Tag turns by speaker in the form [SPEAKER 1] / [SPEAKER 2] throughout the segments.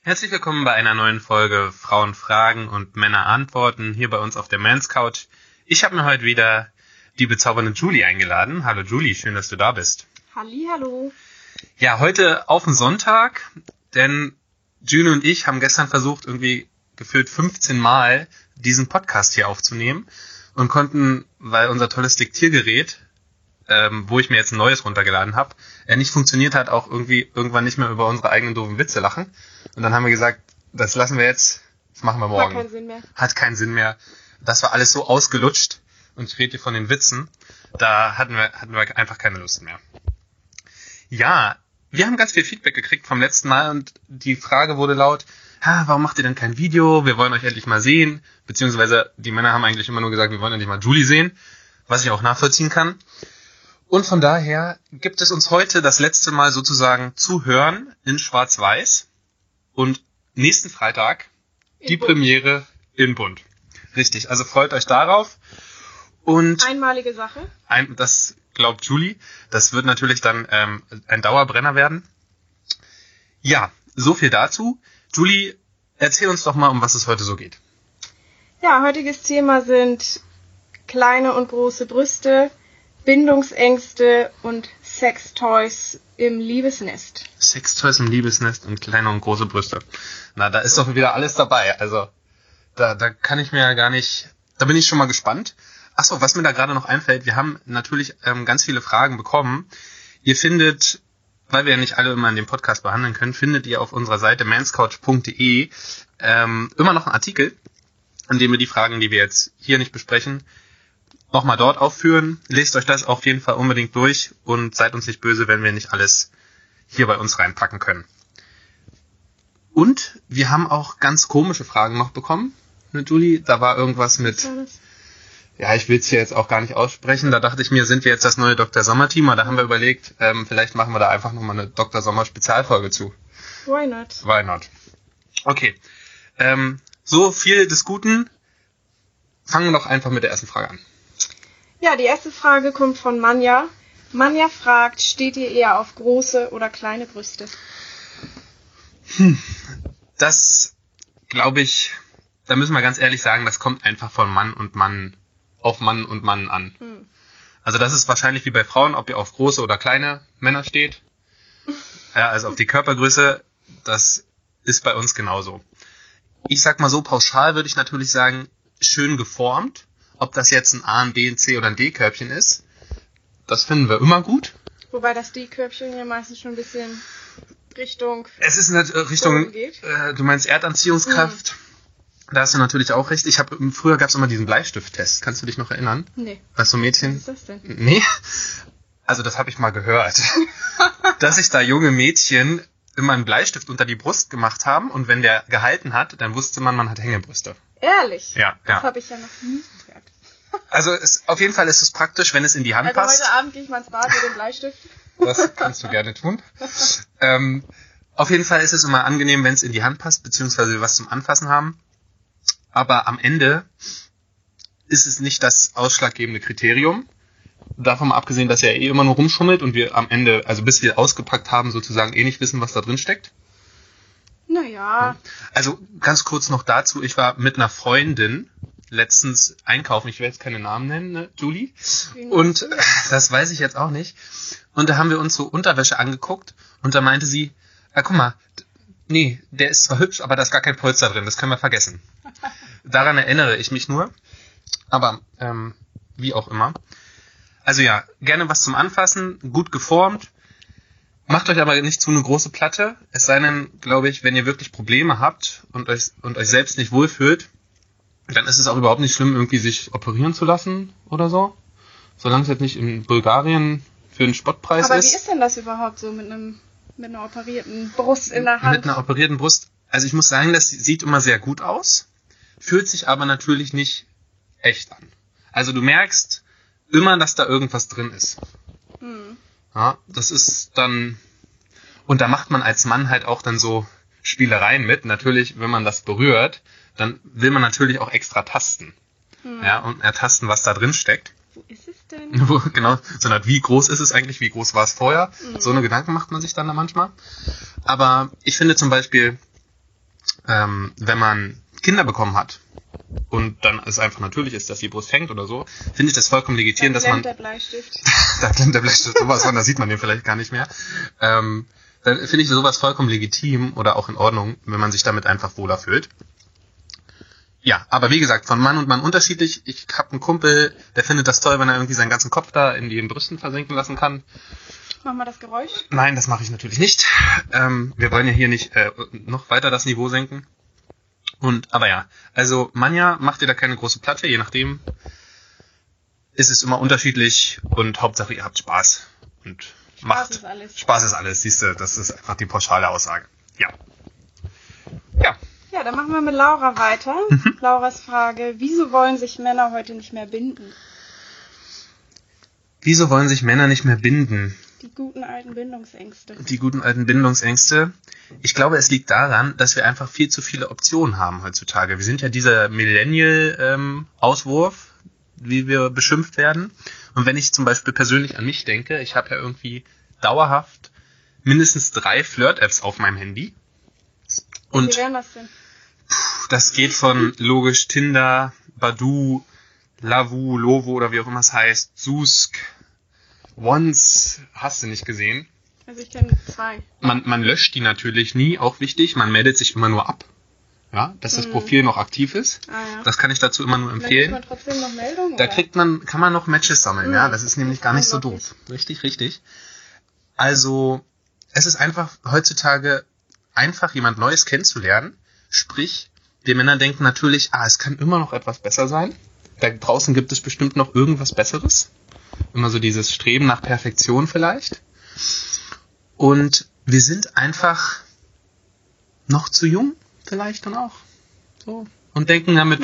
[SPEAKER 1] Herzlich willkommen bei einer neuen Folge Frauen fragen und Männer antworten hier bei uns auf der Men's Couch. Ich habe mir heute wieder die bezaubernde Julie eingeladen. Hallo Julie, schön, dass du da bist.
[SPEAKER 2] Hallihallo.
[SPEAKER 1] Ja, heute auf den Sonntag, denn Julie und ich haben gestern versucht, irgendwie gefühlt 15 Mal diesen Podcast hier aufzunehmen und konnten, weil unser tolles Diktiergerät, wo ich mir jetzt ein neues runtergeladen habe, nicht funktioniert hat, auch irgendwie irgendwann nicht mehr über unsere eigenen doofen Witze lachen. Und dann haben wir gesagt, das lassen wir jetzt, das machen wir morgen. Hat keinen Sinn mehr. Das war alles so ausgelutscht und ich rede hier von den Witzen, da hatten wir einfach keine Lust mehr. Ja, wir haben ganz viel Feedback gekriegt vom letzten Mal und die Frage wurde laut, warum macht ihr denn kein Video? Wir wollen euch endlich mal sehen. Beziehungsweise die Männer haben eigentlich immer nur gesagt, wir wollen endlich mal Julie sehen, was ich auch nachvollziehen kann. Und von daher gibt es uns heute das letzte Mal sozusagen zu hören in Schwarz-Weiß und nächsten Freitag die Premiere in Bunt. Richtig, also freut euch darauf. Und
[SPEAKER 2] einmalige Sache.
[SPEAKER 1] Das glaubt Julie. Das wird natürlich dann ein Dauerbrenner werden. Ja, so viel dazu. Julie, erzähl uns doch mal, um was es heute so geht.
[SPEAKER 2] Ja, heutiges Thema sind kleine und große Brüste, Bindungsängste und Sextoys im Liebesnest.
[SPEAKER 1] Sextoys im Liebesnest und kleine und große Brüste. Na, da ist doch wieder alles dabei. Also, da kann ich mir ja gar nicht... Da bin ich schon mal gespannt. Achso, was mir da gerade noch einfällt, wir haben natürlich ganz viele Fragen bekommen. Ihr findet, weil wir ja nicht alle immer in dem Podcast behandeln können, findet ihr auf unserer Seite manscouch.de immer noch einen Artikel, in dem wir die Fragen, die wir jetzt hier nicht besprechen, nochmal dort aufführen. Lest euch das auf jeden Fall unbedingt durch und seid uns nicht böse, wenn wir nicht alles hier bei uns reinpacken können. Und wir haben auch ganz komische Fragen noch bekommen, ne, Julie? Da war irgendwas mit... Ja, ich will es hier jetzt auch gar nicht aussprechen. Da dachte ich mir, sind wir jetzt das neue Dr. Sommer-Team? Da haben wir überlegt, vielleicht machen wir da einfach nochmal eine Dr. Sommer-Spezialfolge zu.
[SPEAKER 2] Why not?
[SPEAKER 1] Why not? Okay. So viel des Guten. Fangen wir doch einfach mit der ersten Frage an.
[SPEAKER 2] Ja, die erste Frage kommt von Manja. Manja fragt, steht ihr eher auf große oder kleine Brüste?
[SPEAKER 1] Das, glaube ich, da müssen wir ganz ehrlich sagen, das kommt einfach von Mann und Mann auf Mann und Mann an. Also das ist wahrscheinlich wie bei Frauen, ob ihr auf große oder kleine Männer steht. Ja, also auf die Körpergröße, das ist bei uns genauso. Ich sag mal so, pauschal würde ich natürlich sagen, schön geformt. Ob das jetzt ein A, ein B, ein C oder ein D-Körbchen ist, das finden wir immer gut.
[SPEAKER 2] Wobei das D-Körbchen ja meistens schon ein bisschen Richtung...
[SPEAKER 1] Es ist eine Richtung, du meinst Erdanziehungskraft. Da hast du natürlich auch recht. Früher gab es immer diesen Bleistifttest. Kannst du dich noch erinnern?
[SPEAKER 2] Nee.
[SPEAKER 1] Was so Mädchen...
[SPEAKER 2] Was ist das denn?
[SPEAKER 1] Nee? Also das habe ich mal gehört. Dass sich da junge Mädchen immer einen Bleistift unter die Brust gemacht haben und wenn der gehalten hat, dann wusste man hat Hängebrüste.
[SPEAKER 2] Ehrlich?
[SPEAKER 1] Ja.
[SPEAKER 2] Das habe ich ja noch nie gehört.
[SPEAKER 1] Also auf jeden Fall ist es praktisch, wenn es in die Hand passt.
[SPEAKER 2] Also heute Abend gehe ich mal ins Bad mit dem Bleistift.
[SPEAKER 1] Das kannst du gerne tun. Auf jeden Fall ist es immer angenehm, wenn es in die Hand passt, beziehungsweise wir was zum Anfassen haben. Aber am Ende ist es nicht das ausschlaggebende Kriterium. Davon mal abgesehen, dass er immer nur rumschummelt und wir am Ende, also bis wir ausgepackt haben, sozusagen nicht wissen, was da drin steckt.
[SPEAKER 2] Naja.
[SPEAKER 1] Also ganz kurz noch dazu, ich war mit einer Freundin letztens einkaufen, ich will jetzt keine Namen nennen, ne, Julie? Und das weiß ich jetzt auch nicht. Und da haben wir uns so Unterwäsche angeguckt und da meinte sie, guck mal, nee, der ist zwar hübsch, aber da ist gar kein Polster drin, das können wir vergessen. Daran erinnere ich mich nur. Aber wie auch immer. Also ja, gerne was zum Anfassen, gut geformt. Macht euch aber nicht zu eine große Platte. Es sei denn, glaube ich, wenn ihr wirklich Probleme habt und euch selbst nicht wohlfühlt, dann ist es auch überhaupt nicht schlimm, irgendwie sich operieren zu lassen oder so. Solange es jetzt nicht in Bulgarien für einen Spottpreis ist.
[SPEAKER 2] Aber wie ist denn das überhaupt so mit einer operierten Brust in der Hand?
[SPEAKER 1] Mit einer operierten Brust. Also ich muss sagen, das sieht immer sehr gut aus, fühlt sich aber natürlich nicht echt an. Also du merkst immer, dass da irgendwas drin ist. Ja, das ist dann... Und da macht man als Mann halt auch dann so Spielereien mit. Natürlich, wenn man das berührt, dann will man natürlich auch extra tasten. Ja, und ertasten, was da drin steckt.
[SPEAKER 2] Wo ist es denn?
[SPEAKER 1] Genau, sondern wie groß ist es eigentlich, wie groß war es vorher? So eine Gedanken macht man sich dann da manchmal. Aber ich finde zum Beispiel, wenn man Kinder bekommen hat und dann es einfach natürlich ist, dass die Brust hängt oder so, finde ich das vollkommen legitim, dass man...
[SPEAKER 2] Da klemmt der Bleistift.
[SPEAKER 1] Da klemmt der Bleistift sowas von, da sieht man den vielleicht gar nicht mehr. Dann finde ich sowas vollkommen legitim oder auch in Ordnung, wenn man sich damit einfach wohler fühlt. Ja, aber wie gesagt, von Mann und Mann unterschiedlich. Ich habe einen Kumpel, der findet das toll, wenn er irgendwie seinen ganzen Kopf da in den Brüsten versenken lassen kann.
[SPEAKER 2] Mach mal das Geräusch.
[SPEAKER 1] Nein, das mache ich natürlich nicht. Wir wollen ja hier nicht noch weiter das Niveau senken. Aber ja, also Manja, macht ihr da keine große Platte, je nachdem ist es immer unterschiedlich und Hauptsache ihr habt Spaß. Und
[SPEAKER 2] Spaß ist alles.
[SPEAKER 1] Spaß ist alles, siehst du, das ist einfach die pauschale Aussage. Ja. Ja.
[SPEAKER 2] Ja, dann machen wir mit Laura weiter. Lauras Frage, wieso wollen sich Männer heute nicht mehr binden?
[SPEAKER 1] Wieso wollen sich Männer nicht mehr binden?
[SPEAKER 2] Die guten alten Bindungsängste.
[SPEAKER 1] Die guten alten Bindungsängste. Ich glaube, es liegt daran, dass wir einfach viel zu viele Optionen haben heutzutage. Wir sind ja dieser Millennial-Auswurf, wie wir beschimpft werden. Und wenn ich zum Beispiel persönlich an mich denke, ich habe ja irgendwie dauerhaft mindestens 3 Flirt-Apps auf meinem Handy. Und
[SPEAKER 2] wie wären das denn?
[SPEAKER 1] Das geht von logisch Tinder, Badoo, Lavu, Lovo oder wie auch immer es heißt, Susk, Once, hast du nicht gesehen.
[SPEAKER 2] Also ich kenne 2.
[SPEAKER 1] Man löscht die natürlich nie, auch wichtig, man meldet sich immer nur ab, ja, dass das Profil noch aktiv ist.
[SPEAKER 2] Ja.
[SPEAKER 1] Das kann ich dazu immer nur empfehlen.
[SPEAKER 2] Dann kriegt man trotzdem noch Meldungen,
[SPEAKER 1] Da
[SPEAKER 2] oder?
[SPEAKER 1] kann man noch Matches sammeln, ja, das ist nämlich gar nicht so doof. Richtig. Also, es ist einfach heutzutage einfach jemand Neues kennenzulernen. Sprich, wir Männer denken natürlich, es kann immer noch etwas besser sein. Da draußen gibt es bestimmt noch irgendwas Besseres. Immer so dieses Streben nach Perfektion vielleicht. Und wir sind einfach noch zu jung, vielleicht dann auch. So. Und denken, ja, mit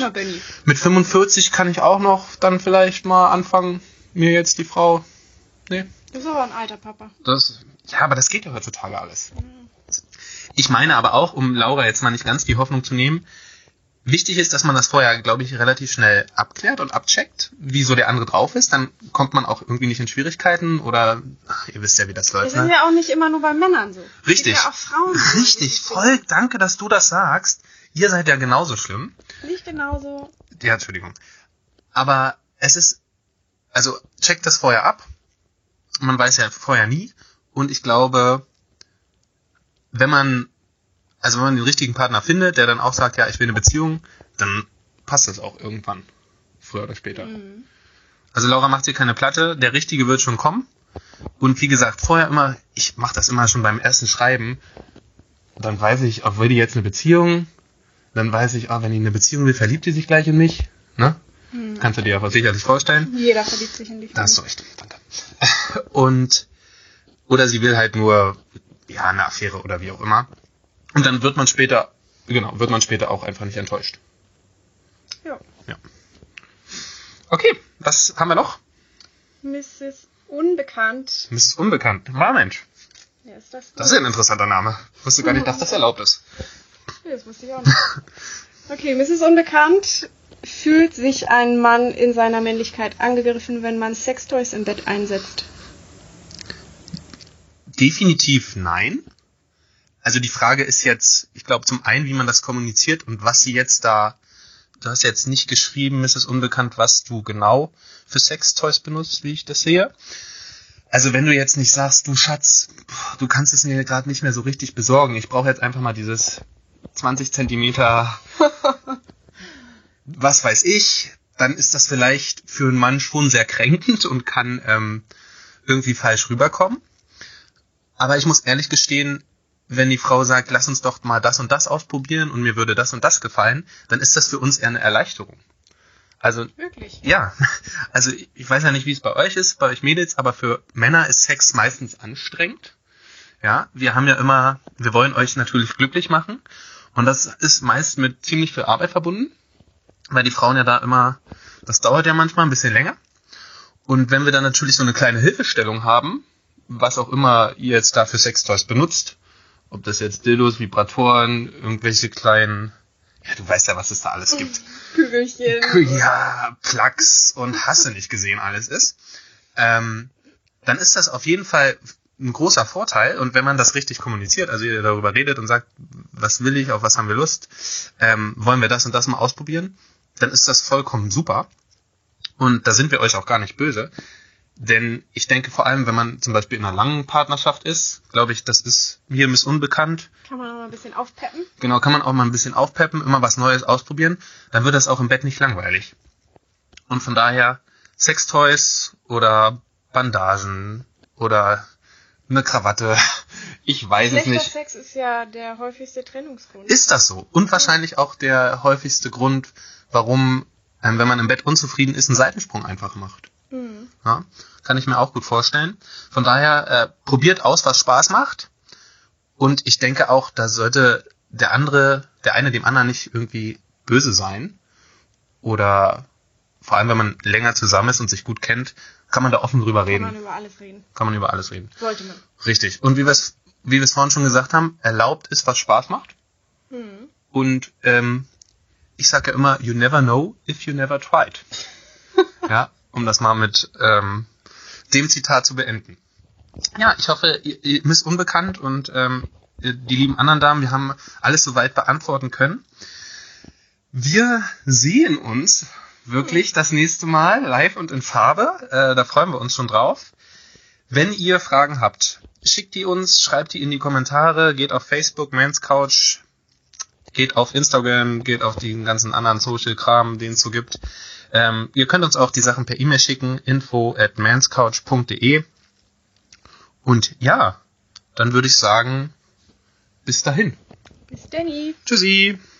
[SPEAKER 1] 45 kann ich auch noch dann vielleicht mal anfangen, mir jetzt die Frau... Nee.
[SPEAKER 2] Du bist aber ein alter Papa.
[SPEAKER 1] Aber das geht ja heutzutage alles. Ich meine aber auch, um Laura jetzt mal nicht ganz die Hoffnung zu nehmen, wichtig ist, dass man das vorher, glaube ich, relativ schnell abklärt und abcheckt, wie so der andere drauf ist. Dann kommt man auch irgendwie nicht in Schwierigkeiten oder, ihr wisst ja, wie das läuft.
[SPEAKER 2] Das ist ja auch nicht immer nur bei Männern so.
[SPEAKER 1] Richtig.
[SPEAKER 2] Ja auch Frauen so.
[SPEAKER 1] Richtig, voll, danke, dass du das sagst. Ihr seid ja genauso schlimm.
[SPEAKER 2] Nicht genauso.
[SPEAKER 1] Ja, Entschuldigung. Aber es ist, also checkt das vorher ab. Man weiß ja vorher nie. Und ich glaube, wenn man den richtigen Partner findet, der dann auch sagt, ja, ich will eine Beziehung, dann passt das auch irgendwann. Früher oder später. Mhm. Also Laura macht hier keine Platte, der Richtige wird schon kommen. Und wie gesagt, vorher immer, ich mache das immer schon beim ersten Schreiben, dann weiß ich, will die jetzt eine Beziehung, dann weiß ich, wenn die eine Beziehung will, verliebt die sich gleich in mich. Ne? Mhm. Kannst du dir aber sicherlich vorstellen.
[SPEAKER 2] Jeder verliebt sich in dich.
[SPEAKER 1] Da hast du recht, danke. Oder sie will halt nur, eine Affäre oder wie auch immer. Und dann wird man später auch einfach nicht enttäuscht.
[SPEAKER 2] Ja.
[SPEAKER 1] Okay, was haben wir noch?
[SPEAKER 2] Mrs. Unbekannt.
[SPEAKER 1] Mrs. Unbekannt. Mensch.
[SPEAKER 2] Wer ist das?
[SPEAKER 1] Das ist ein interessanter Name. Ich wusste gar nicht, dass das erlaubt ist.
[SPEAKER 2] Ja, das wusste ich auch nicht. Okay, Mrs. Unbekannt. Fühlt sich ein Mann in seiner Männlichkeit angegriffen, wenn man Sextoys im Bett einsetzt?
[SPEAKER 1] Definitiv nein. Also die Frage ist jetzt, ich glaube zum einen, wie man das kommuniziert und was sie jetzt da, du hast jetzt nicht geschrieben, Mrs. Unbekannt, was du genau für Sextoys benutzt, wie ich das sehe. Also wenn du jetzt nicht sagst, du Schatz, du kannst es mir gerade nicht mehr so richtig besorgen, ich brauche jetzt einfach mal dieses 20 Zentimeter, was weiß ich, dann ist das vielleicht für einen Mann schon sehr kränkend und kann irgendwie falsch rüberkommen. Aber ich muss ehrlich gestehen, wenn die Frau sagt, lass uns doch mal das und das ausprobieren und mir würde das und das gefallen, dann ist das für uns eher eine Erleichterung. Also,
[SPEAKER 2] wirklich?
[SPEAKER 1] Ja, also ich weiß ja nicht, wie es bei euch ist, bei euch Mädels, aber für Männer ist Sex meistens anstrengend. Ja, wir wollen euch natürlich glücklich machen und das ist meist mit ziemlich viel Arbeit verbunden, weil die Frauen ja da immer, das dauert ja manchmal ein bisschen länger. Und wenn wir dann natürlich so eine kleine Hilfestellung haben, was auch immer ihr jetzt da für Sextoys benutzt, ob das jetzt Dildos, Vibratoren, irgendwelche kleinen, ja, du weißt ja, was es da alles gibt.
[SPEAKER 2] Kügelchen.
[SPEAKER 1] Ja, Plugs und hast du nicht gesehen alles ist. Dann ist das auf jeden Fall ein großer Vorteil. Und wenn man das richtig kommuniziert, also ihr darüber redet und sagt, was will ich, auf was haben wir Lust, wollen wir das und das mal ausprobieren, dann ist das vollkommen super. Und da sind wir euch auch gar nicht böse. Denn ich denke vor allem, wenn man zum Beispiel in einer langen Partnerschaft ist, glaube ich, das ist mir unbekannt.
[SPEAKER 2] Kann man auch mal ein bisschen aufpeppen.
[SPEAKER 1] Genau, kann man auch mal ein bisschen aufpeppen, immer was Neues ausprobieren. Dann wird das auch im Bett nicht langweilig. Und von daher Sextoys oder Bandagen oder eine Krawatte, ich weiß es nicht.
[SPEAKER 2] Schlechter Sex ist ja der häufigste Trennungsgrund.
[SPEAKER 1] Ist das so? Und wahrscheinlich auch der häufigste Grund, warum, wenn man im Bett unzufrieden ist, einen Seitensprung einfach macht.
[SPEAKER 2] Mhm.
[SPEAKER 1] Ja, kann ich mir auch gut vorstellen. Von daher probiert aus, was Spaß macht. Und ich denke auch, da sollte der eine dem anderen nicht irgendwie böse sein. Oder vor allem, wenn man länger zusammen ist und sich gut kennt, kann man da offen drüber reden.
[SPEAKER 2] Kann man über alles reden.
[SPEAKER 1] Kann man über alles reden.
[SPEAKER 2] Sollte man.
[SPEAKER 1] Richtig. Und wie wir es vorhin schon gesagt haben, erlaubt ist, was Spaß macht.
[SPEAKER 2] Mhm.
[SPEAKER 1] Und ich sage ja immer, you never know if you never tried. Ja, um das mal mit dem Zitat zu beenden. Ja, ich hoffe, ihr Miss Unbekannt und die lieben anderen Damen, wir haben alles soweit beantworten können. Wir sehen uns wirklich das nächste Mal live und in Farbe. Da freuen wir uns schon drauf. Wenn ihr Fragen habt, schickt die uns, schreibt die in die Kommentare, geht auf Facebook, Men's Couch, geht auf Instagram, geht auf den ganzen anderen Social-Kram, den es so gibt. Ihr könnt uns auch die Sachen per E-Mail schicken, info@manscouch.de. Und ja, dann würde ich sagen, bis dahin.
[SPEAKER 2] Bis Danny.
[SPEAKER 1] Tschüssi.